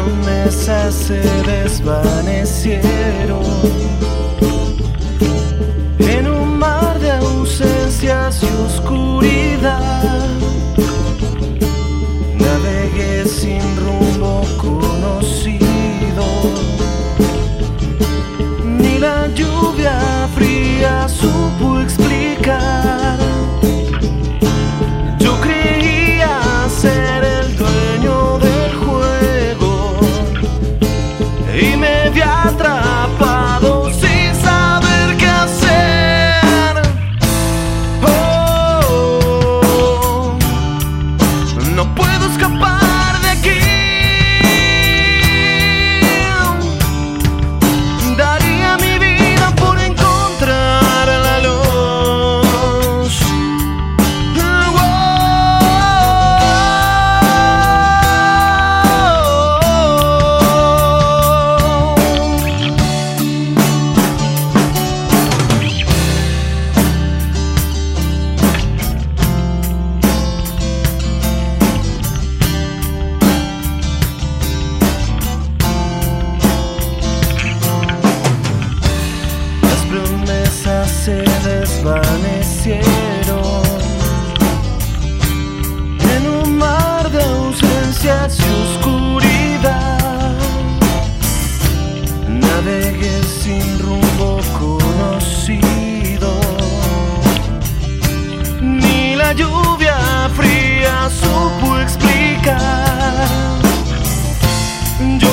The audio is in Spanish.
promesas se desvanecieron en un mar de ausencias y oscuridad. Navegué sin rumbo conocido, ni la lluvia fría supo explicar. Yo creía ser el dueño del juego y me vi atrapado sin saber qué hacer. Oh, no puedo escapar de aquí. Daría mi vida por encontrar la luz. Las promesas se desvanecieron en un mar de ausencias y oscuridad. Navegué sin rumbo conocido, ni la lluvia fría supo explicar. Yo